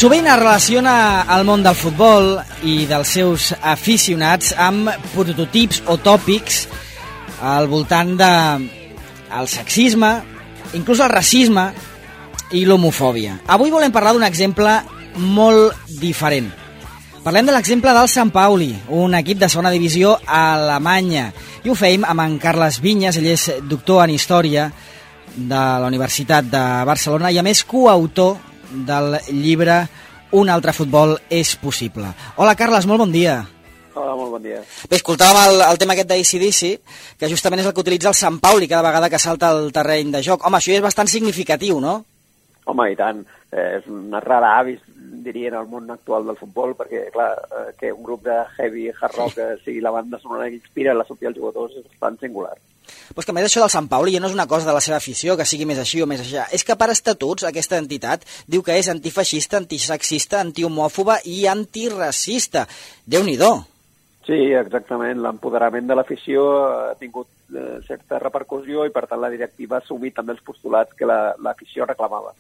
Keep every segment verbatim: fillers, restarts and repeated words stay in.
Sovint es relaciona el món del futbol i dels seus aficionats amb prototips o tòpics al voltant del sexisme, inclús el racisme i l'homofòbia. Avui volem parlar d'un exemple molt diferent. Parlem de l'exemple del Sant Pauli, un equip de segona divisió a Alemanya. I ho feim amb en Carles Vinyes, ell és doctor en Història de la Universitat de Barcelona i a més coautor del llibre Un altre futbol és possible. Hola Carles, molt bon dia. Hola, molt bon dia. Bé, escoltàvem el, el tema aquest d'A C D C, que justament és el que utilitza el Sant Pauli cada vegada que salta al terreny de joc. Home, això ja és bastant significatiu, no? Home, i tant. Eh, és una rara avis, diria, en el món actual del futbol, perquè, clar, eh, que un grup de heavy hard rock eh, sigui la banda sonora que inspira la sortida dels jugadors és bastant singular. Pues que a més això del Sant Pauli ja no és una cosa de la seva afició, que sigui més així o més així. És que per estatuts aquesta entitat diu que és antifeixista, antisexista, antihomòfoba i antiracista. Déu-n'hi-do. Sí, exactament. L'empoderament de l'afició ha tingut eh, certa repercussió i per tant la directiva ha assumit també els postulats que l'afició la, reclamava.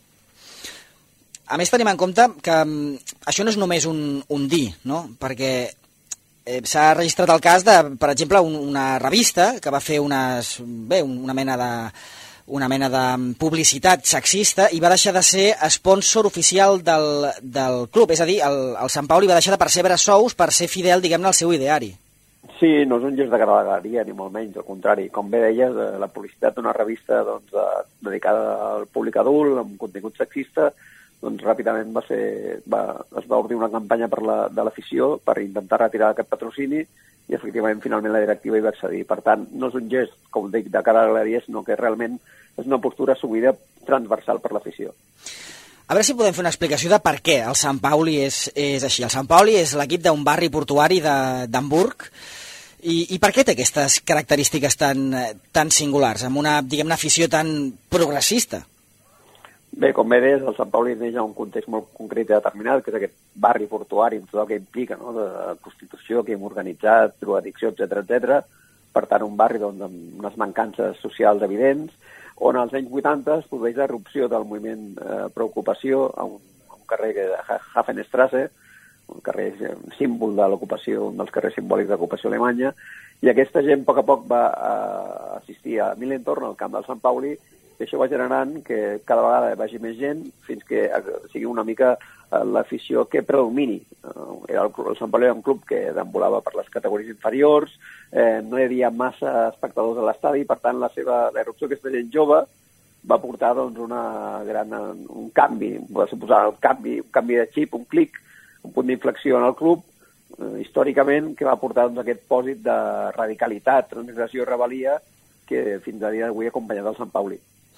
A més tenim en compte que um, això no és només un, un dir, no? Perquè Eh, s'ha registrat el cas de, per exemple, un, una revista que va fer unes, bé, una mena de una mena de publicitat sexista i va deixar de ser sponsor oficial del, del club, és a dir, el, el Sant Pauli va deixar de percebre sous per ser fidel, diguem-ne, al seu ideari. Sí, no és un gest de galeria, ni molt menys, al contrari. Com bé deies, la publicitat d'una revista doncs, dedicada al públic adult, amb contingut sexista, doncs ràpidament va ser, va, es va obrir una campanya per la, de l'afició per intentar retirar aquest patrocini i efectivament finalment la directiva hi va accedir. Per tant, no és un gest, com dic, de cara a la galeria, sinó que realment és una postura assumida transversal per l'afició. A veure si podem fer una explicació de per què el Sant Pauli és, és així. El Sant Pauli és l'equip d'un barri portuari d'Hamburg i, i per què té aquestes característiques tan, tan singulars, amb una, diguem-ne, afició tan progressista? Bé, com bé deies, el Sant Pauli neix en un context molt concret i determinat, que és aquest barri portuari, amb tot el que implica, no?, de prostitució, crim organitzat, drogadicció, etcètera, etcètera. Per tant, un barri doncs, amb unes mancances socials evidents, on als anys vuitanta es produeix l'erupció del moviment eh, Preocupació a un, a un carrer de Hafenstrasse, un carrer símbol de l'ocupació, un dels carrers simbòlics de l'ocupació alemanya, i aquesta gent a poc a poc va a assistir a Millentorn, al camp del Sant Pauli, i això va generant que cada vegada hi vagi més gent fins que sigui una mica l'afició que predomini. Era el, el Sant Pauli era un club que deambulava per les categories inferiors, eh, no hi havia massa espectadors a l'estadi, per tant la seva la erupció d'aquesta gent jove va portar doncs, una gran, un canvi, va suposar un canvi, un canvi de xip, un clic, un punt d'inflexió en el club, eh, històricament, que va portar doncs, aquest pòsit de radicalitat, transgressió i rebel·lia que fins a dia d'avui ha acompanyat el Sant Pauli.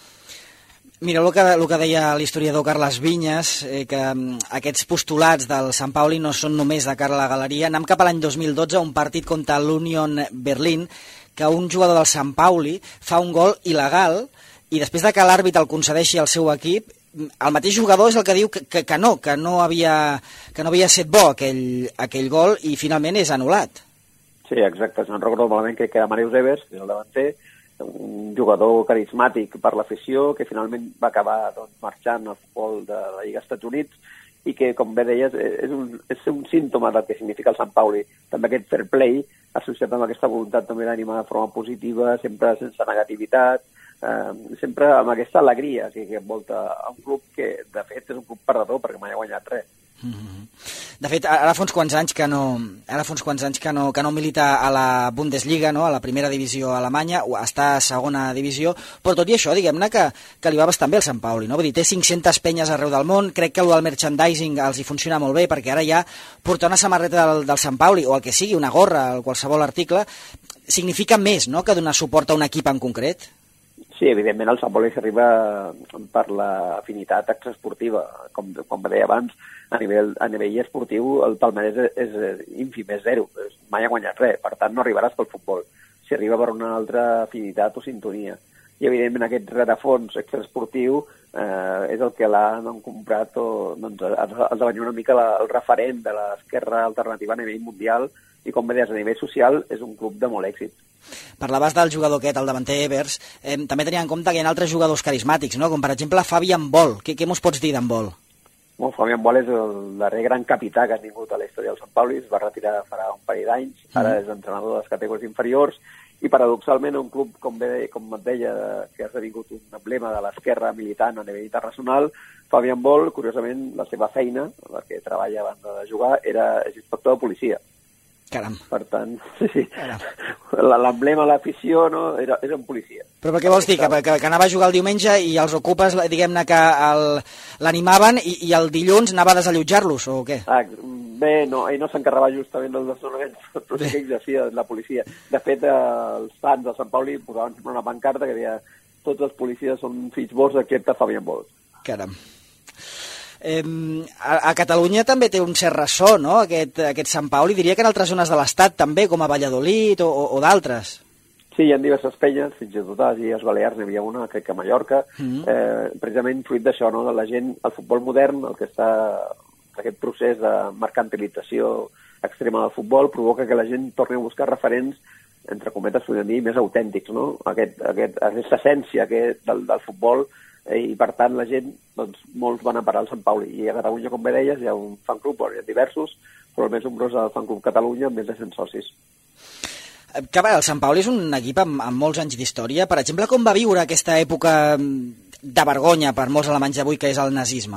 Mira, el que, el que deia l'historiador Carles Vinyes, eh, que um, aquests postulats del Sant Pauli no són només de cara a la galeria. Anem cap a l'any dos mil dotze, un partit contra l'Union Berlin, que un jugador del Sant Pauli fa un gol il·legal i després de que l'àrbit el concedeixi al seu equip, el mateix jugador és el que diu que, que, que no, que no havia, que no havia set bo aquell, aquell gol i finalment és anul·lat. Sí, exacte. Si no recordo malament, que era Marius Evers, que és el davanter, un jugador carismàtic per l'afició, que finalment va acabar doncs, marxant al futbol de la Lliga dels Estats Units i que, com bé deies, és un, és un símptoma del que significa el Sant Pauli. També aquest fair play, associat amb aquesta voluntat també d'animar de forma positiva, sempre sense negativitat, eh, sempre amb aquesta alegria que, que envolta un club que, de fet, és un club perdedor perquè mai ha guanyat res. Mm-hmm. De fet, ara fa uns quants anys que no, ara fa uns quants anys que no, que no milita a la Bundesliga, no? A la primera divisió alemanya, o està a segona divisió, però tot i això, diguem-ne que, que li va bastant bé el Sant Pauli, no? Vull dir, té cinc-centes penyes arreu del món, crec que el del merchandising els hi funciona molt bé, perquè ara ja portar una samarreta del, del Sant Pauli, o el que sigui, una gorra, o qualsevol article, significa més, no?, que donar suport a un equip en concret. Sí, evidentment el Sant Pauli s'arriba per l'afinitat extraesportiva. Com, com deia abans, a nivell, a nivell esportiu el palmarès és, és ínfim, és zero. Mai ha guanyat res, per tant no arribaràs pel futbol. Si arriba per una altra afinitat o sintonia. I evidentment aquest rerefons extraesportiu eh, és el que l'han comprat o doncs, ha esdevenir una mica la, el referent de l'esquerra alternativa a nivell mundial i com veies a nivell social és un club de molt èxit. Parlaves del jugador aquest, el davanter Evers, eh, també tenia en compte que hi ha altres jugadors carismàtics, no? Com per exemple Fabian Boll. Què, què mos pots dir d'en Boll? Bon, Fabián Boal és el darrer gran capità que ha tingut a la història del Sant Pauli, es va retirar farà un parell d'anys, ara és entrenador de les categories inferiors, i paradoxalment un club, com, bé, com et deia, que ha esdevingut un emblema de l'esquerra militant a nivell internacional, Fabián Boal, curiosament, la seva feina, la que treballa abans de jugar, era és inspector de policia. Caram. Per tant, sí, sí. L'emblema, l'afició, no? Era, era un policia. Però per què vols dir? Que, que, que anava a jugar el diumenge i els ocupes, diguem-ne, que l'animaven i, i el dilluns anava a desallotjar-los, o què? Ah, bé, no, ell no s'encarregava justament dels desnonaments, però sí que exercia la policia. De fet, els fans de Sant Pauli posaven una pancarta que deia tots els policies són fills bons excepte Fabián Boal. Caram. Eh, a, a Catalunya també té un cert ressò, no?, aquest, aquest Sant Pauli. Diria que en altres zones de l'Estat també, com a Valladolid o, o, o d'altres. Sí, hi ha diverses penyes, fins i tot a les Illes Balears n'hi havia una, crec que a Mallorca, mm-hmm. eh, precisament fruit d'això, no?, de la gent, el futbol modern, el que està, aquest procés de mercantilització extrema del futbol, provoca que la gent torni a buscar referents, entre cometes, podríem dir, més autèntics, no?, aquest, aquest, aquesta essència aquest, del, del futbol, i per tant la gent, doncs, molts van a parar al Sant Pauli, i a Catalunya, com bé deies, hi ha un fan club, hi ha diversos, però el més nombrós és el fan club Catalunya, amb més de cent socis. Que bé, el Sant Pauli és un equip amb, amb molts anys d'història. Per exemple, com va viure aquesta època de vergonya per molts alemanys d'avui, que és el nazisme?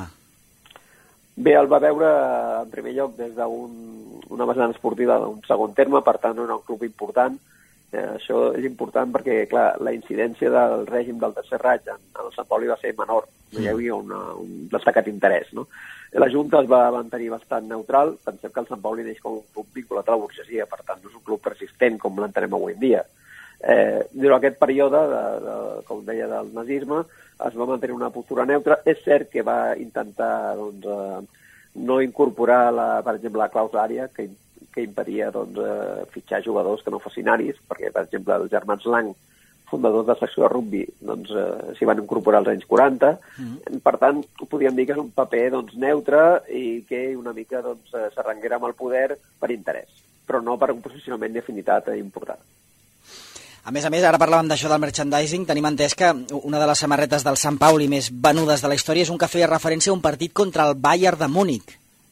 Bé, el va veure, en primer lloc, des d'una vessant esportiva d'un segon terme, per tant, era un club important. Eh, això és important perquè, clar, la incidència del règim del Tercer Reich en, en el Sant Pauli va ser menor, no hi havia una, un destacat interès, no? La Junta es va mantenir bastant neutral, pensem que el Sant Pauli neix com un club vinculat a la burgesia, per tant no és un club resistent com l'entenem avui en dia. Eh, durant aquest període, de, de, com deia, del nazisme, es va mantenir una postura neutra. És cert que va intentar, doncs, eh, no incorporar, la, per exemple, la clàusula ària, que que impedia doncs, eh, fitxar jugadors que no fossin aris, perquè, per exemple, els germans Lang, fundadors de la secció de rugby, doncs, eh, s'hi van incorporar als anys quaranta. Mm-hmm. Per tant, podríem dir que és un paper doncs, neutre i que una mica doncs, s'arrenguera amb el poder per interès, però no per un posicionament d'afinitat important. A més a més, ara parlàvem d'això del merchandising, tenim entès que una de les samarretes del Sant Pauli més venudes de la història és un que feia referència a un partit contra el Bayern de Múnich.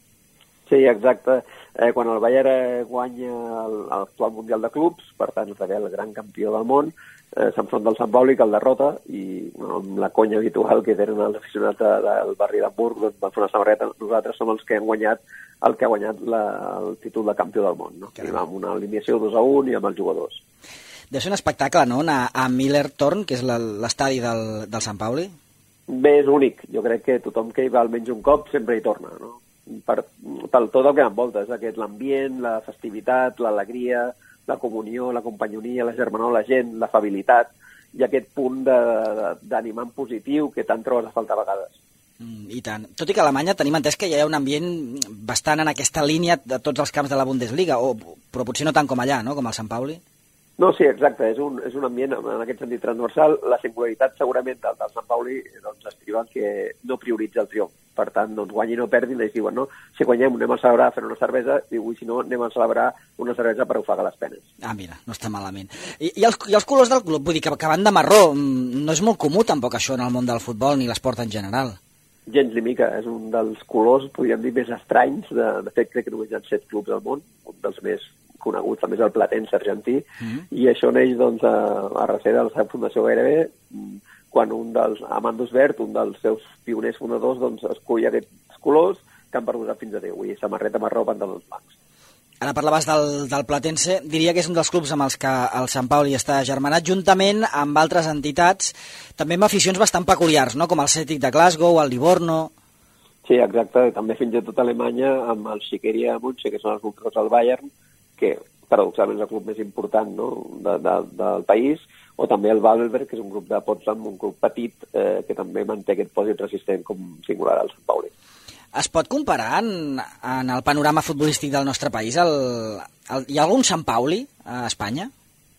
Sí, exacte. Eh, quan el Bayern guanya l'actual Mundial de Clubs, per tant, esdevé el gran campió del món, eh, s'enfronta al Sant Pauli, que el derrota, i bueno, amb la conya habitual que tenen els aficionats de, del barri d'Hamburg, doncs van fer una samarreta. Nosaltres som els que hem guanyat el que ha guanyat la, el títol de campió del món, no? I amb una alineació dos a un i amb els jugadors. Deu ser un espectacle, no?, anar a Millertorn, que és l'estadi del, del Sant Pauli? Bé, és únic. Jo crec que tothom que hi va almenys un cop sempre hi torna, no? Per, per tot el que envolta, és aquest l'ambient, la festivitat, l'alegria, la comunió, la companyonia, la germanor, la gent, l'afabilitat i aquest punt d'animar en positiu que tant trobes a faltar a vegades. Mm, I tant. Tot i que a Alemanya tenim entès que hi ha un ambient bastant en aquesta línia de tots els camps de la Bundesliga, o, però potser no tant com allà, no?, com al Sant Pauli. No, sí, exacte, és un, és un ambient en aquest sentit transversal. La singularitat segurament del, del Sant Pauli doncs, estriba que no prioritza el triomf. Per tant, doncs, guanyin o perdin, ells diuen, no, si guanyem anem a celebrar fent una cervesa, i si no anem a celebrar una cervesa per ofegar les penes. Ah, mira, no està malament. I, i, els, i els colors del club, vull dir que, que van de marró, no és molt comú tampoc això en el món del futbol ni l'esport en general. Gens ni mica, és un dels colors, podríem dir, més estranys. De, de fet, crec que només hi ha set clubs al món, un dels més coneguts, també és el Platense argentí, mm. i això neix doncs, a, a recer de la seva fundació gairebé, quan un dels, Amandus Vert, un dels seus pioners fundadors, doncs, escull aquests colors que han perdut fins a Déu, i samarreta marró, pantalons blancs. Ara parlaves del, del Platense, diria que és un dels clubs amb els que el Sant Pauli està germanat, juntament amb altres entitats, també amb aficions bastant peculiars, no?, com el Celtic de Glasgow, el Livorno... Sí, exacte, també fins i tot a Alemanya, amb el Schickeria Munche, que són els ultras del Bayern, que paradoxalment és el club més important, no?, de, de, del país, o també el Waalberg, que és un grup de Potsdam, un club petit, eh, que també manté aquest pòsit resistent com singular al Sant Pauli. Es pot comparar en, en el panorama futbolístic del nostre país? El, el, hi ha algun Sant Pauli a Espanya?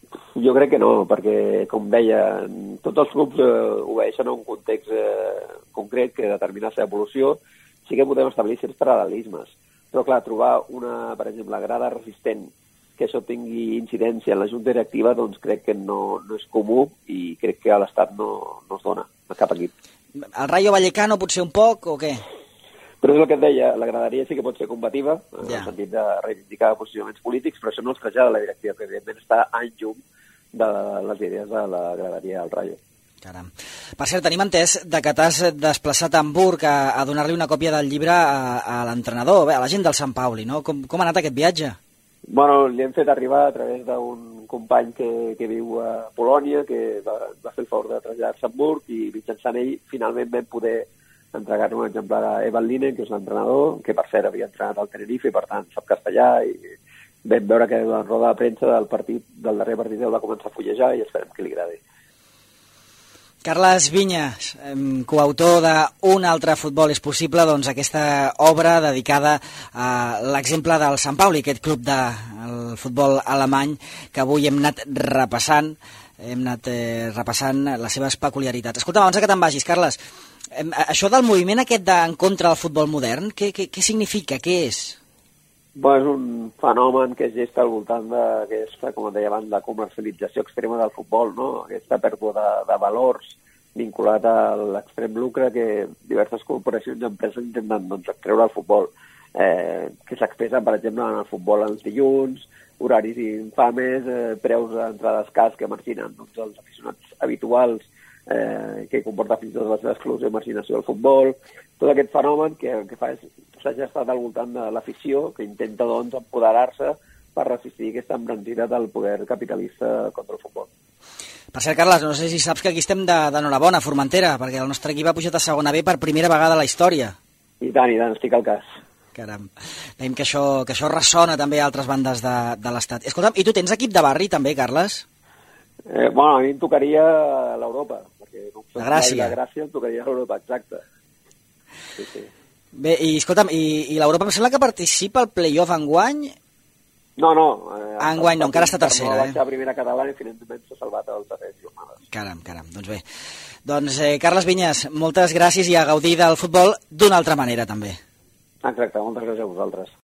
Jo crec que no, perquè, com deia, tots els clubs eh, obeeixen a un context eh, concret que determina la seva evolució. Sí que podem establir certs paral·lelismes, però clar, trobar una, per exemple, grada resistent que això tingui incidència en la junta directiva, doncs crec que no, no és comú i crec que a l'Estat no, no es dona a cap equip. El Rayo Vallecano potser un poc, o què? Però és el que et deia, la graderia sí que pot ser combativa, en ja. el sentit de reivindicar posicionaments polítics, però això no es trasllada a la directiva, que evidentment està en llum de les idees de la graderia del Rayo. Caram. Per cert, tenim entès de que t'has desplaçat a Hamburg a, a donar-li una còpia del llibre a, a l'entrenador, a la gent del Sant Pauli, no? Com, com ha anat aquest viatge? Bueno, li hem fet arribar a través d'un company que, que viu a Polònia, que va, va fer el favor de traslladar-se a Hamburg, i mitjançant ell finalment vam poder entregar un exemplar a Evan Linen, que és l'entrenador, que per cert havia entrenat al Tenerife i per tant sap castellà, i vam veure que la roda de premsa del partit del darrer partit el va començar a fullejar i esperem que li agradi. Carles Vinyes, coautor d'Un altre futbol és possible, doncs aquesta obra dedicada a l'exemple del Sant Pauli, aquest club del futbol alemany que avui hem anat repassant, hem anat eh, repassant les seves peculiaritats. Escolta, abans que te'n vagis, Carles, això del moviment aquest de, en contra del futbol modern, què, què, què significa? Què és? Bé, és un fenomen que es gesta al voltant d'aquesta, com deia abans, la comercialització extrema del futbol, no? Aquesta pèrdua de, de valors vinculat a l'extrem lucre que diverses corporacions i empreses intenten doncs, extreure al futbol, eh, que s'expressen, per exemple, en el futbol els dilluns, horaris infames, eh, preus d'entrades cas que marginen doncs, els aficionats habituals, eh, que comporta fins i tot la seva exclusió i marginació del futbol. Tot aquest fenomen que el que fa és s'ha gestat al voltant de l'afició, que intenta doncs, empoderar-se per resistir aquesta embranzida del poder capitalista contra el futbol. Per cert, Carles, no sé si saps que aquí estem d'enhorabona a Formentera, perquè el nostre equip ha pujat a segona B per primera vegada a la història. I tant, i tant, estic al cas. Caram, veiem que això, que això ressona també a altres bandes de, de l'Estat. Escolta'm, i tu tens equip de barri també, Carles? Eh, bueno, a mi em tocaria l'Europa, perquè no la Gràcia. La Gràcia em tocaria l'Europa, exacte. Sí, sí. Bé, i escolta'm, i, i l'Europa em sembla que participa al play-off enguany? No, no. Eh, enguany no, encara està tercera, no, eh? Va primera catalana i finalment s'ha salvat els darrers jornades. Caram, caram, doncs bé. Doncs, eh, Carles Vinyes, moltes gràcies i a gaudir del futbol d'una altra manera, també. Exacte, moltes gràcies a vosaltres.